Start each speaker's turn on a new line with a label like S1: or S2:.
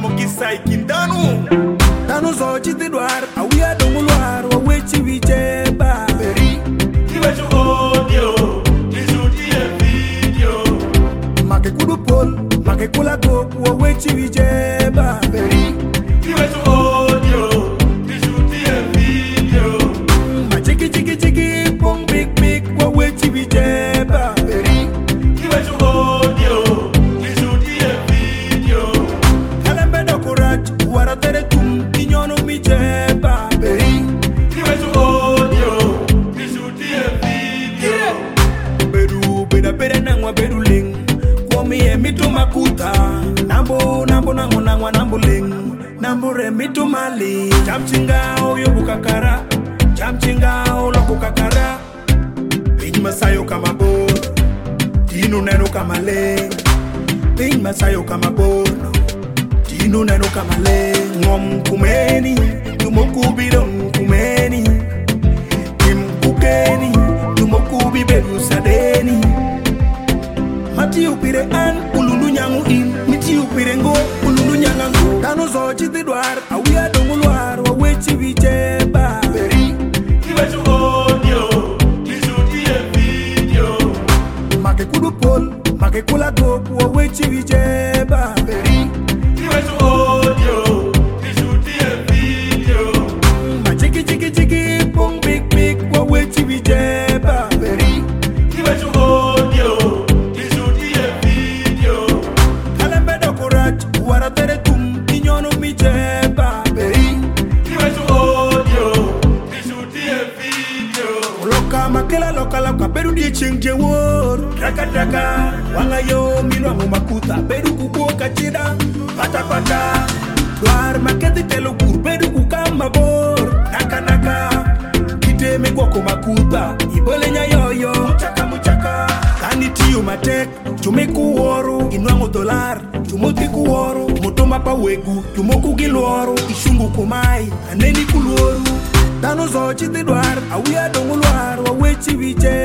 S1: mokisa ikindanu
S2: Danu zo chiti dwar awia dongulwar wa wechi wicheba
S1: Beri Kiwe chu audio Nishuti e video
S2: Make kudu pol Make kula go wa wechi wicheba
S1: Beri Kiwe chu audio Nishuti e video
S2: Ma chiki chiki chiki pong big big wa wechi wicheba
S1: Beri Kiwe chu audio Nishuti e video
S2: Kalembe do kurach wara tere tum kinyono micheba
S1: Beri Kiwe chu audio Nishuti e video
S2: Bedu beda beda nangwa bedu ling Kwami e mitu makuta Nambo nambo nango nangwa nambo ling Nambo re mitu mali Chamchingao yo bukakara Chamchingao loko kakara Piny masayo kama bor Tinu neno kama ling Piny masayo kama bor Tinu neno kama ling Ngom kumeni Tumokubidong kumeni Kim kukeni Tumokubi bedu sadeni Mati upire an ulundu nyangu in Miti upire ngo ulundu nyangangu Danu zo chiti dwar awia dongulwar wa wechi wicheba
S1: Beri Kiwe chu audio Nishuti e video
S2: Make kudu pol Make kula go wa wechi wicheba
S1: Beri Kiwe chu audio Nishuti e video
S2: Ma chiki chiki chiki pong big big wa wechi wicheba
S1: Beri Kiwe chu audio Nishuti e video
S2: Kalembe do kurach wara tere tum kinyono micheba
S1: Beri Kiwe chu audio Nishuti e video
S2: Loka makela loka loka beru die chingje wor Raka raka wanga yo minwa makuta beru kukuo kachida Pata pata Dwar maketi telo gur beru kukamba bor Naka naka Kite megwako makuta Ibole nya yoyo Muchaka muchaka Kani tiyo matek Chumeku woro Inwango dolar Chumoti kuworo Motoma pa wegu Chumoku gilworo Ishungu kumai Aneni kulworu Danu zo chiti dwar awia dongulwar wa wechi wiche